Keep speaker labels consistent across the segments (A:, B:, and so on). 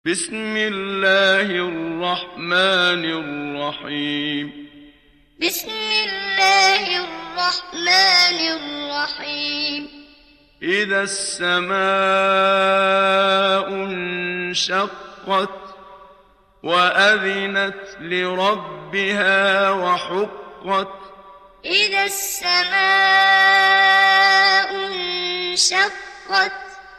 A: بسم الله الرحمن الرحيم.
B: بسم الله الرحمن الرحيم.
A: إذا السماء انشقت وأذنت لربها وحقت.
B: إذا السماء انشقت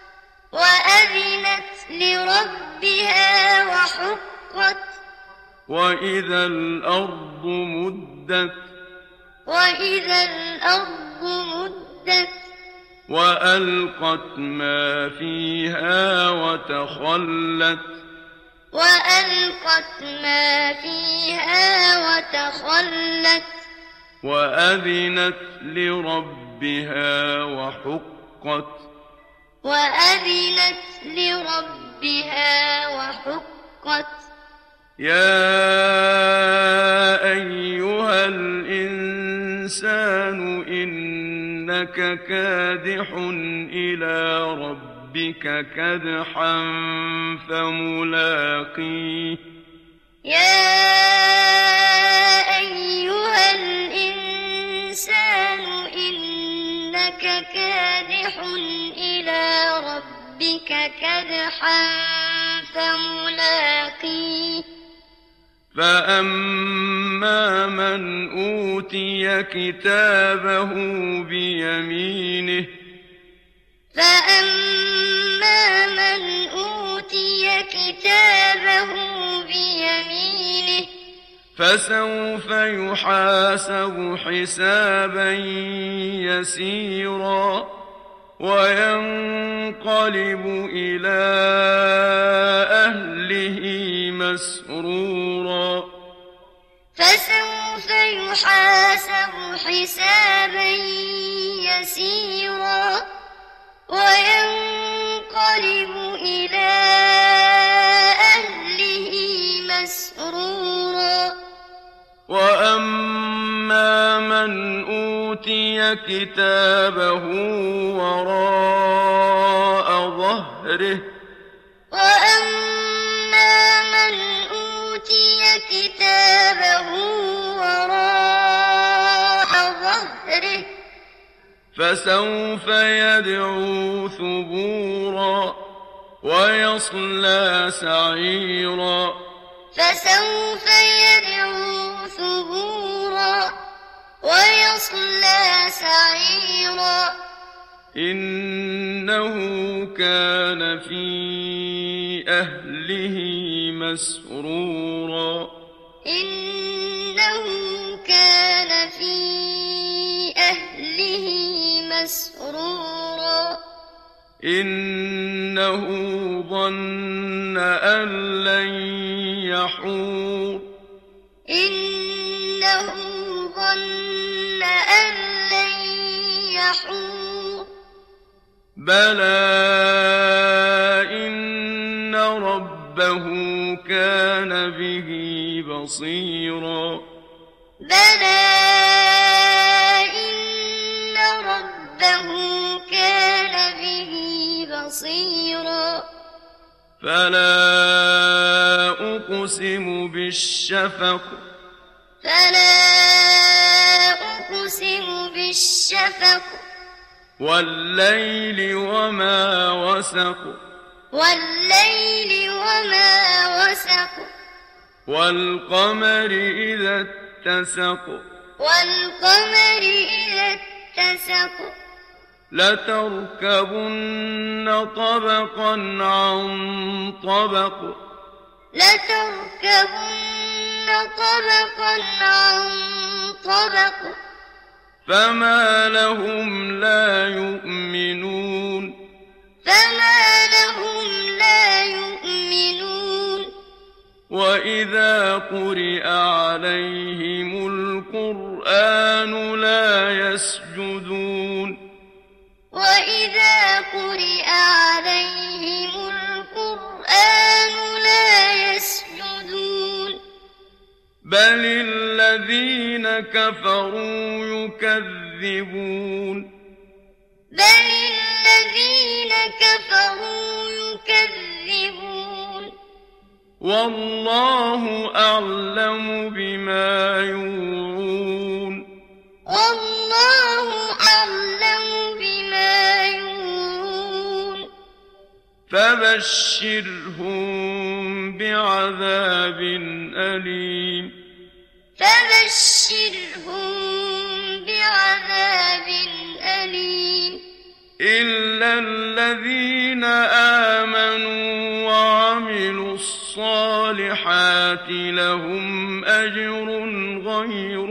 B: وأذنت لربها وحقت.
A: وإذا الأرض مدت.
B: وإذا الأرض مدت.
A: وألقت ما فيها وتخلت.
B: وألقت ما فيها وتخلت.
A: وأذنت لربها وحقت.
B: وأذنت لربها وحقت.
A: يا أيها الإنسان إنك كادح إلى ربك كدحا فملاقيه.
B: يا أيها الإنسان إنك كادح إلى ربك كدحا فملاقيه.
A: فأما من أوتي كتابه بيمينه.
B: فأما من أوتي كتابه بيمينه.
A: فسوف يحاسب حسابا يسيرا وينقلب إلى أهله مسرورا.
B: فسوف يحاسب حسابا يسيرا وينقلب إلى أهله مسرورا.
A: وأما من أوتي كتابه وراء ظهره.
B: وأما من أوتي كتابه وراء ظهره.
A: فسوف يدعو ثبورا ويصلى سعيرا.
B: فسوف يدعو ثبورا ويصلى سعيرا.
A: إنه كان في أهله مسرورا.
B: إنه كان في أهله مسرورا.
A: إنه ظن أن لن يحور.
B: إنه ظن أن لن يحور.
A: بلى إن ربه كان به بصيرا.
B: بلى إن ربه كان به بصيرا.
A: فلا أقسم بالشفق.
B: فلا أقسم بالشفق.
A: والليل وما وسق.
B: والليل وما وسق.
A: والقمر إذا اتسق.
B: والقمر إذا اتسق.
A: لتركبن طبقا عن طبق.
B: لتركبن طبقا عن طبق.
A: فما لهم لا يؤمنون.
B: فما لهم لا يؤمنون.
A: وإذا قرئ عليهم القرآن لا يسجدون.
B: وإذا قرئ عليهم القرآن لا يسجدون.
A: بل الذين كفروا يكذبون.
B: بل الذين كفروا يكذبون.
A: والله أعلم بما يوعون
B: والله أعلم بما يوعون
A: فبشرهم بعذاب أليم
B: فبشرهم بعذاب أليم
A: إلا الذين آمنوا وعملوا الصالحات لهم أجر غير